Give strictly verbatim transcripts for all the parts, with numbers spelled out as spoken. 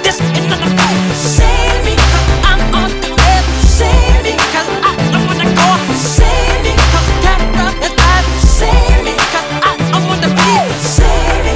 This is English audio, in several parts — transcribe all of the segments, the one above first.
this is not the fight. Save me, cause I'm on the bed. Save me, cause I don't wanna go. Save me, cause terror is bad. Save me, cause I don't wanna be. Save me.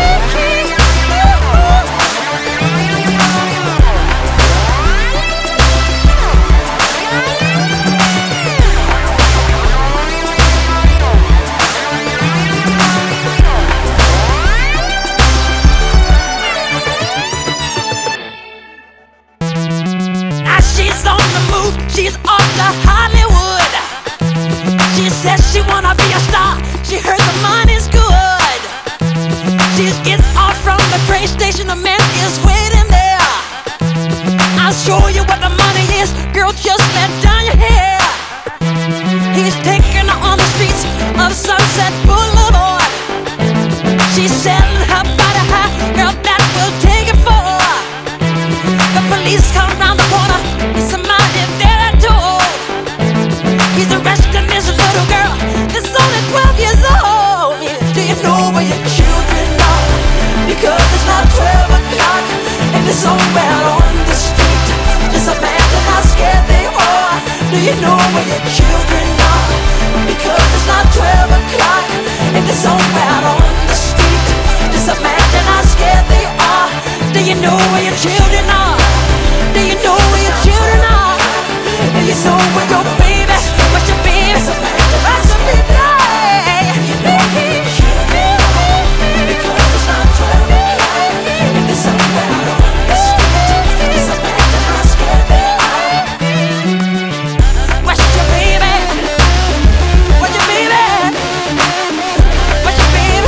She's on the move, she's off to Hollywood. She says she wanna be a star, she heard the money's good. She gets off from the train station, a man is waiting there. I'll show you what the money is, girl, just let down your hair. He's taking her on the streets of Sunset Boulevard. She's selling her body high, girl, that will take it for. The police come round the corner, somebody there at door. He's arresting this little girl that's only twelve years old. Do you know where your children are? Because it's not twelve o'clock and they're somewhere on the street. Just imagine how scared they are. Do you know where your children are? Because it's not twelve o'clock and they're somewhere on the street. Just imagine how scared they are. Do you know where your children are? Do you know where your children are? Do you know where your baby, where's your baby, where's your baby? You know where your children are. Because it's not twelve o'clock and they're somewhere on the street. Just imagine how scared they are. Where's your baby? Where's your baby? Where's your baby?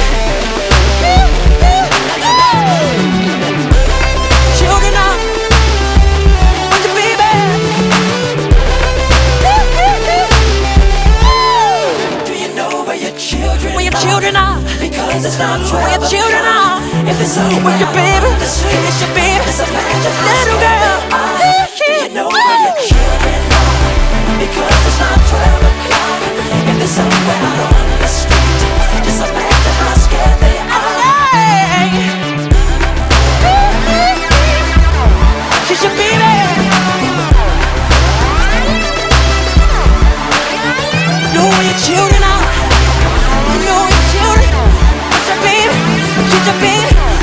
Children are. Where's your baby? Do you know where your children are? Where your children are? Because it's not twelve. Where your children are? If it's over, where's your baby? Where's your baby? Little girl. Do you know where your children are? Because it's not twelve o'clock and they're somewhere out on the street. Just imagine how scared they are. She's your baby. Know where your children are. You know where your children. She's your baby. She's your baby.